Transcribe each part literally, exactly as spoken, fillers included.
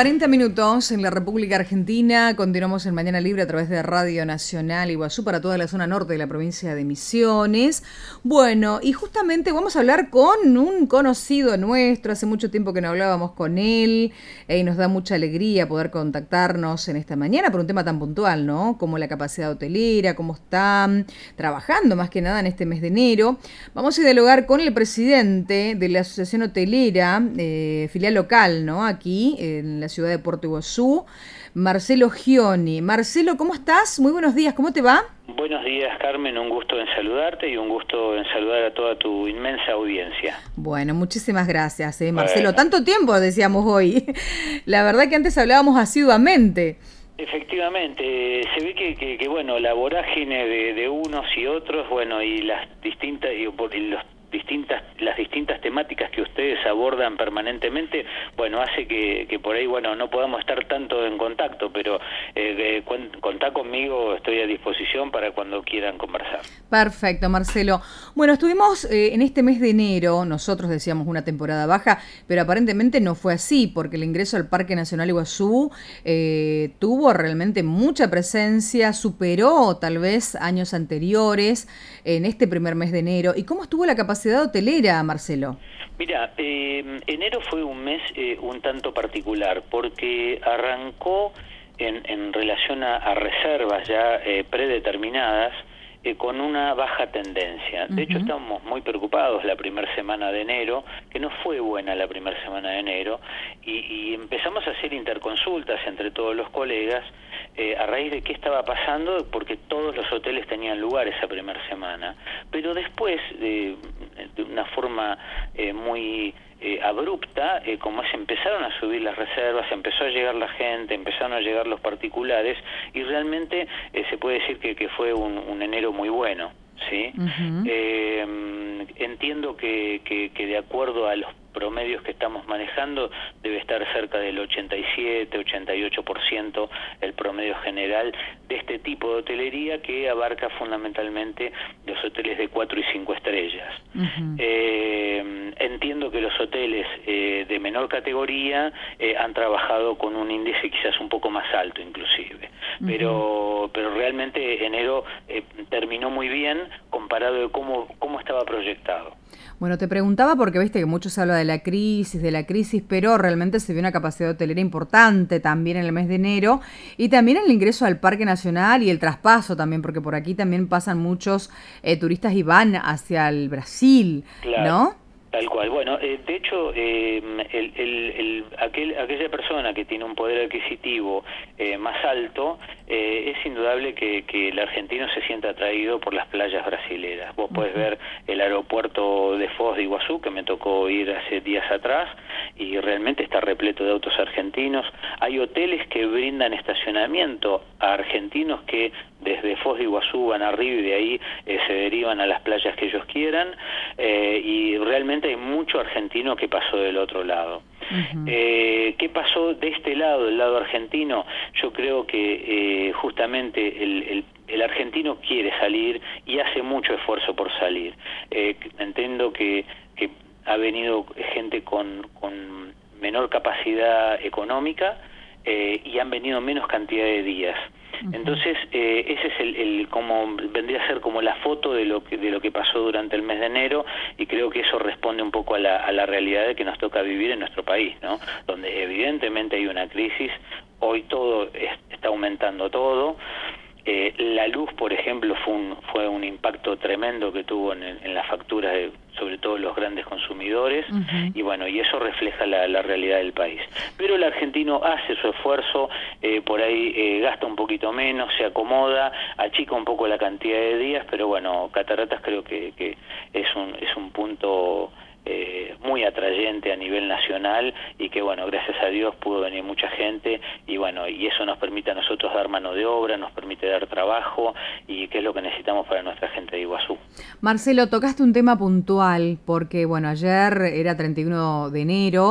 cuarenta minutos en la República Argentina. Continuamos en Mañana Libre a través de Radio Nacional Iguazú para toda la zona norte de la provincia de Misiones. Bueno, y justamente vamos a hablar con un conocido nuestro. Hace mucho tiempo que no hablábamos con él eh, y nos da mucha alegría poder contactarnos en esta mañana por un tema tan puntual, ¿no? Como la capacidad hotelera, cómo están trabajando más que nada en este mes de enero. Vamos a dialogar con el presidente de la Asociación Hotelera, eh, filial local, ¿no? Aquí en la ciudad de Puerto Iguazú, Marcelo Gioni. Marcelo, ¿cómo estás? Muy buenos días, ¿cómo te va? Buenos días, Carmen, un gusto en saludarte y un gusto en saludar a toda tu inmensa audiencia. Bueno, muchísimas gracias, eh, Marcelo. Bueno. Tanto tiempo decíamos hoy. La verdad que antes hablábamos asiduamente. Efectivamente, se ve que, que, que bueno, la vorágine de, de unos y otros, bueno, y las distintas, y, y los distintas las distintas temáticas que ustedes abordan permanentemente, bueno, hace que, que por ahí, bueno, no podamos estar tanto en contacto, pero eh, contá conmigo, estoy a disposición para cuando quieran conversar. Perfecto, Marcelo. Bueno, estuvimos eh, en este mes de enero, nosotros decíamos una temporada baja, pero aparentemente no fue así, porque el ingreso al Parque Nacional Iguazú eh, tuvo realmente mucha presencia, superó tal vez años anteriores en este primer mes de enero. ¿Y cómo estuvo la capacidad hotelera, Marcelo? Mira, eh, enero fue un mes eh, un tanto particular porque arrancó en, en relación a, a reservas ya eh, predeterminadas eh, con una baja tendencia. De uh-huh. hecho, estábamos muy preocupados la primera semana de enero, que no fue buena la primera semana de enero, y, y empezamos a hacer interconsultas entre todos los colegas Eh, a raíz de qué estaba pasando, porque todos los hoteles tenían lugar esa primera semana. Pero después, eh, de una forma eh, muy eh, abrupta, eh, como es, empezaron a subir las reservas, empezó a llegar la gente, empezaron a llegar los particulares, y realmente eh, se puede decir que, que fue un, un enero muy bueno, ¿sí? Uh-huh. Eh, entiendo que, que, que de acuerdo a los promedios que estamos manejando debe estar cerca del ochenta y siete, ochenta y ocho por ciento el promedio general de este tipo de hotelería, que abarca fundamentalmente los hoteles de cuatro y cinco estrellas. Uh-huh. Eh, entiendo que los hoteles eh, de menor categoría eh, han trabajado con un índice quizás un poco más alto inclusive, uh-huh. pero pero realmente enero eh, terminó muy bien comparado de cómo, cómo estaba proyectado. Bueno, te preguntaba porque viste que mucho se habla de la crisis, de la crisis, pero realmente se vio una capacidad hotelera importante también en el mes de enero, y también el ingreso al Parque Nacional y el traspaso también, porque por aquí también pasan muchos eh, turistas y van hacia el Brasil, claro. ¿No? Tal cual. Bueno, eh, de hecho, eh, el, el, el, aquel, aquella persona que tiene un poder adquisitivo eh, más alto, eh, es indudable que, que el argentino se siente atraído por las playas brasileras. Vos uh-huh. podés ver el aeropuerto de Foz de Iguazú, que me tocó ir hace días atrás, y realmente está repleto de autos argentinos. Hay hoteles que brindan estacionamiento a argentinos que desde Foz de Iguazú van arriba y de ahí eh, se derivan a las playas que ellos quieran, eh, y realmente hay mucho argentino que pasó del otro lado. Uh-huh. Eh, ¿Qué pasó de este lado, del lado argentino? Yo creo que eh, justamente el, el, el argentino quiere salir y hace mucho esfuerzo por salir. Eh, entiendo que, que ha venido gente con, con menor capacidad económica eh, y han venido menos cantidad de días. Entonces, eh, ese es el, el como vendría a ser como la foto de lo que de lo que pasó durante el mes de enero, y creo que eso responde un poco a la, a la realidad de que nos toca vivir en nuestro país, ¿no? Donde evidentemente hay una crisis, hoy todo es, está aumentando todo. Eh, la luz, por ejemplo, fue un, fue un impacto tremendo que tuvo en, en las facturas de, sobre todo los grandes consumidores, uh-huh. y bueno, y eso refleja la, la realidad del país. Pero el argentino hace su esfuerzo, eh, por ahí eh, gasta un poquito menos, se acomoda, achica un poco la cantidad de días, pero bueno, Cataratas creo que, que es un es un punto Eh, muy atrayente a nivel nacional, y que bueno, gracias a Dios pudo venir mucha gente, y bueno, y eso nos permite a nosotros dar mano de obra, nos permite dar trabajo, y que es lo que necesitamos para nuestra gente de Iguazú. Marcelo, tocaste un tema puntual, porque bueno, ayer era treinta y uno de enero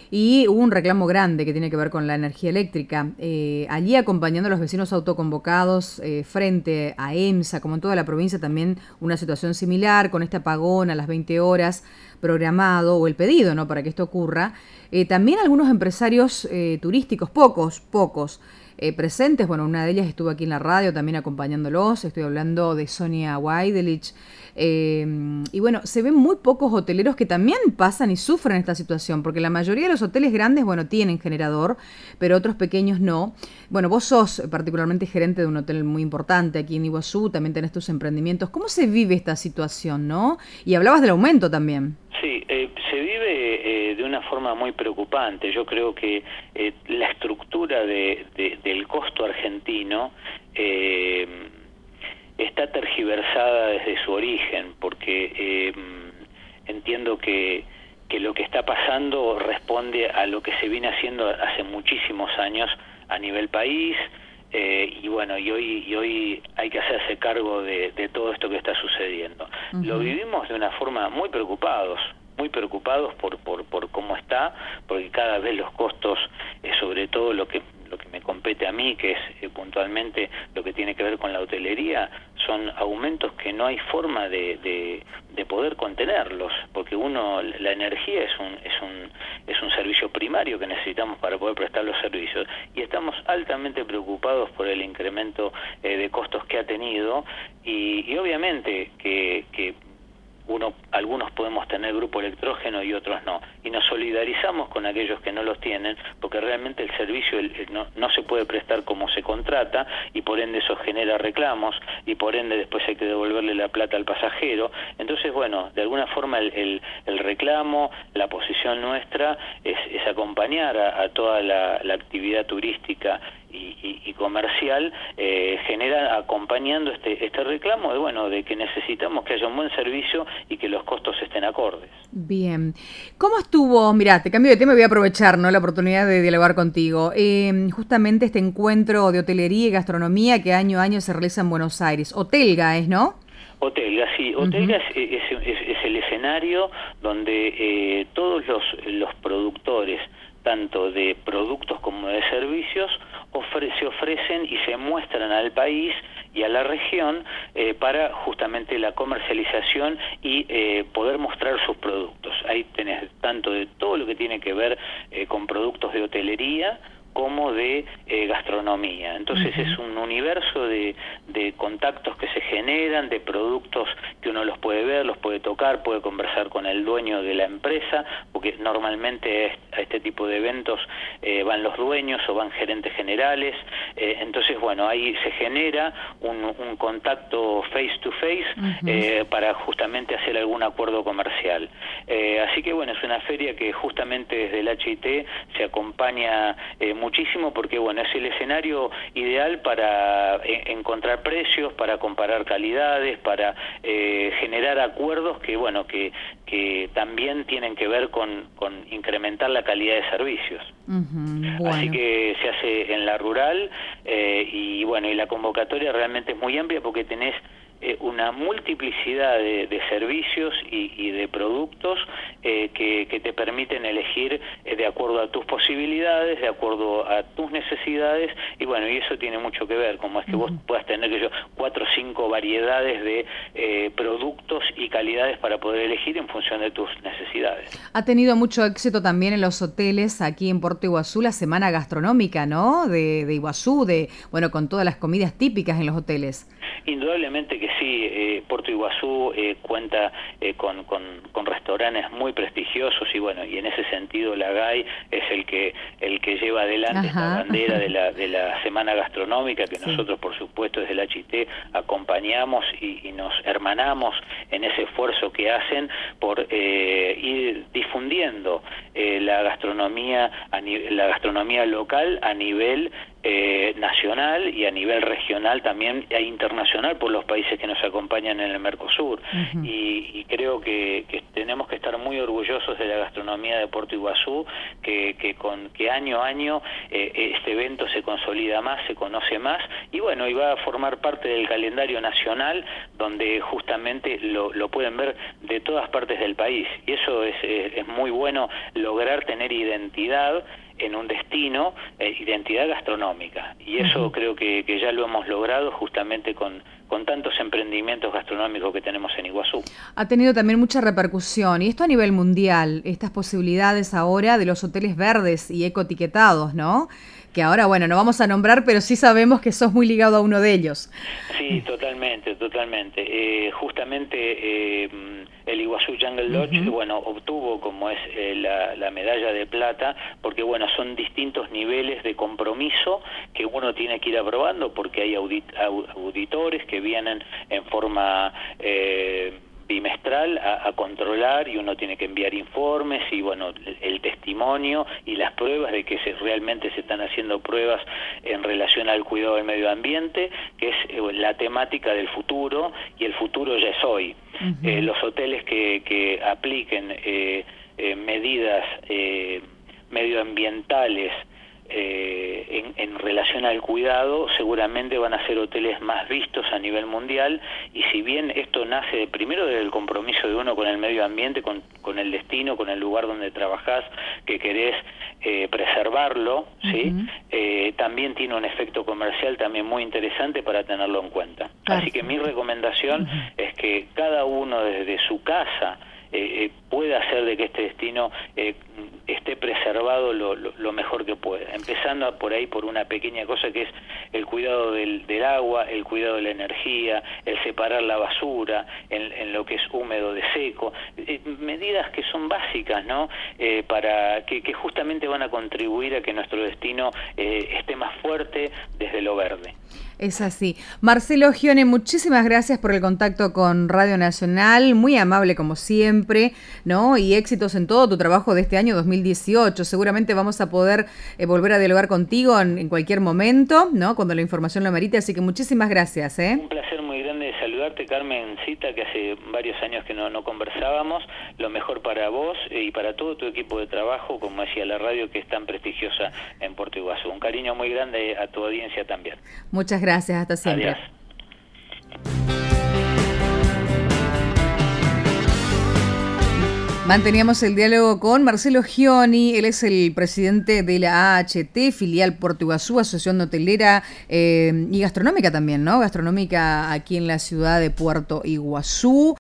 y hubo un reclamo grande que tiene que ver con la energía eléctrica. Eh, allí acompañando a los vecinos autoconvocados eh, frente a EMSA, como en toda la provincia también una situación similar, con este apagón a las veinte horas programado, o el pedido, ¿no?, para que esto ocurra. Eh, también algunos empresarios eh, turísticos, pocos, pocos, eh, presentes. Bueno, una de ellas estuvo aquí en la radio también acompañándolos. Estoy hablando de Sonia Weidelich. Eh, y bueno, se ven muy pocos hoteleros que también pasan y sufren esta situación, porque la mayoría de los hoteles grandes, bueno, tienen generador, pero otros pequeños no. Bueno, vos sos particularmente gerente de un hotel muy importante aquí en Iguazú, también tenés tus emprendimientos. ¿Cómo se vive esta situación, no? Y hablabas del aumento también. Sí, eh, se vive eh, de una forma muy preocupante. Yo creo que eh, la estructura de, de, del costo argentino eh, está tergiversada desde su origen, porque eh, entiendo que, que lo que está pasando responde a lo que se viene haciendo hace muchísimos años a nivel país. Eh, y bueno, y hoy, y hoy hay que hacerse cargo de, de todo esto que está sucediendo. Uh-huh. Lo vivimos de una forma muy preocupados, muy preocupados por, por, por cómo está, porque cada vez los costos, eh, sobre todo lo que lo que me compete a mí, que es eh, puntualmente lo que tiene que ver con la hotelería, son aumentos que no hay forma de, de, de poder contenerlos, porque uno, la energía es un, es un, es un servicio primario que necesitamos para poder prestar los servicios, y estamos altamente preocupados por el incremento eh, de costos que ha tenido, y, y obviamente que, que uno, algunos podemos tener grupo electrógeno y otros no, y nos solidarizamos con aquellos que no los tienen, porque realmente el servicio el, el no, no se puede prestar como se contrata, y por ende eso genera reclamos, y por ende después hay que devolverle la plata al pasajero. Entonces, bueno, de alguna forma el, el, el reclamo, la posición nuestra es, es acompañar a, a toda la, la actividad turística Y, y, y comercial, eh, genera acompañando este este reclamo de bueno de que necesitamos que haya un buen servicio y que los costos estén acordes. Bien, ¿cómo estuvo? Mirá, te cambio de tema y voy a aprovechar, ¿no?, la oportunidad de dialogar contigo. Eh, justamente este encuentro de hotelería y gastronomía que año a año se realiza en Buenos Aires. Hotelga es, ¿no? Hotelga, sí. Hotelga Uh-huh. es, es, es, es el escenario donde eh, todos los, los productores, tanto de productos como de servicios, ofre, se ofrecen y se muestran al país y a la región eh, para justamente la comercialización y eh, poder mostrar sus productos. Ahí tenés tanto de todo lo que tiene que ver eh, con productos de hotelería como de eh, gastronomía. Entonces uh-huh. es un universo de, de contactos que se generan, de productos que uno los puede ver, los puede tocar, puede conversar con el dueño de la empresa, porque normalmente a este tipo de eventos eh, van los dueños o van gerentes generales. Eh, entonces, bueno, ahí se genera un, un contacto face to face uh-huh. eh, para justamente hacer algún acuerdo comercial. Eh, así que, bueno, es una feria que justamente desde el H I T se acompaña eh, muchísimo, porque bueno, es el escenario ideal para eh, encontrar precios, para comparar calidades, para eh, generar acuerdos que bueno que que también tienen que ver con, con incrementar la calidad de servicios. Uh-huh, bueno. Así que se hace en la rural eh, y bueno, y la convocatoria realmente es muy amplia porque tenés eh, una multiplicidad de, de servicios y, y de productos eh, que, que te permiten elegir eh, de acuerdo a tus posibilidades, de acuerdo a tus necesidades, y bueno, y eso tiene mucho que ver, como es que uh-huh. vos puedas tener que yo cuatro o cinco variedades de eh, productos y calidades para poder elegir en función de tus necesidades. Ha tenido mucho éxito también en los hoteles aquí en Puerto Iguazú la semana gastronómica, ¿no?, de, de Iguazú, de bueno, con todas las comidas típicas en los hoteles. Indudablemente que sí, eh, Puerto Iguazú eh, cuenta eh, con, con, con restaurantes muy prestigiosos y bueno, y en ese sentido la G A I es el que el que lleva adelante Ajá. esta bandera de la de la semana gastronómica que sí. nosotros por supuesto desde el H I T acompañamos y, y nos hermanamos en ese esfuerzo que hacen por eh, ir difundiendo eh, la gastronomía a ni, la gastronomía local a nivel eh, nacional y a nivel regional también e internacional por los países que nos acompañan en el Mercosur. Uh-huh. y, y creo que, que tenemos que estar muy orgullosos de la gastronomía de Puerto Iguazú, que, que, con, que año a año eh, este evento se consolida más, se conoce más, y bueno, y va a formar parte del calendario nacional, donde justamente lo, lo pueden ver de todas partes del país, y eso es, es, es muy bueno, lograr tener identidad en un destino, eh, identidad gastronómica, y eso uh-huh. creo que, que ya lo hemos logrado justamente con, con tantos emprendimientos gastronómicos que tenemos en Iguazú. Ha tenido también mucha repercusión, y esto a nivel mundial, estas posibilidades ahora de los hoteles verdes y ecoetiquetados, ¿no? Que ahora, bueno, no vamos a nombrar, pero sí sabemos que sos muy ligado a uno de ellos. Sí, totalmente, totalmente. Eh, justamente eh, el Iguazú Jungle Lodge, uh-huh. bueno, obtuvo, como es eh, la, la medalla de plata, porque, bueno, son distintos niveles de compromiso que uno tiene que ir aprobando, porque hay audit, auditores que vienen en forma Eh, bimestral a, a controlar, y uno tiene que enviar informes y bueno, el, el testimonio y las pruebas de que se, realmente se están haciendo pruebas en relación al cuidado del medio ambiente, que es eh, la temática del futuro, y el futuro ya es hoy. Uh-huh. Eh, los hoteles que, que apliquen eh, eh, medidas eh, medioambientales Eh, en, en relación al cuidado, seguramente van a ser hoteles más vistos a nivel mundial, y si bien esto nace de, primero del compromiso de uno con el medio ambiente, con, con el destino, con el lugar donde trabajás, que querés eh, preservarlo, ¿sí? Uh-huh. eh, también tiene un efecto comercial también muy interesante para tenerlo en cuenta. Perfecto. Así que mi recomendación uh-huh. es que cada uno desde su casa Eh, eh, puede hacer de que este destino eh, esté preservado lo, lo, lo mejor que pueda, empezando por ahí por una pequeña cosa que es el cuidado del, del agua, el cuidado de la energía, el separar la basura en, en lo que es húmedo de seco, eh, medidas que son básicas, ¿no? Eh, para que, que justamente van a contribuir a que nuestro destino eh, esté más fuerte desde lo verde. Es así. Marcelo Gione, muchísimas gracias por el contacto con Radio Nacional, muy amable como siempre, ¿no? Y éxitos en todo tu trabajo de este año dos mil dieciocho. Seguramente vamos a poder eh, volver a dialogar contigo en, en cualquier momento, ¿no? Cuando la información lo amerite, así que muchísimas gracias, ¿eh? Un placer muy grande saludarte, Carmen Cita, que hace varios años que no, no conversábamos. Lo mejor para vos y para todo tu equipo de trabajo, como decía la radio, que es tan prestigiosa en Puerto Iguazú. Un cariño muy grande a tu audiencia también. Muchas gracias, hasta siempre. Adiós. Manteníamos el diálogo con Marcelo Gioni, él es el presidente de la A H T, filial Puerto Iguazú, asociación hotelera eh, y gastronómica también, ¿no? Gastronómica aquí en la ciudad de Puerto Iguazú.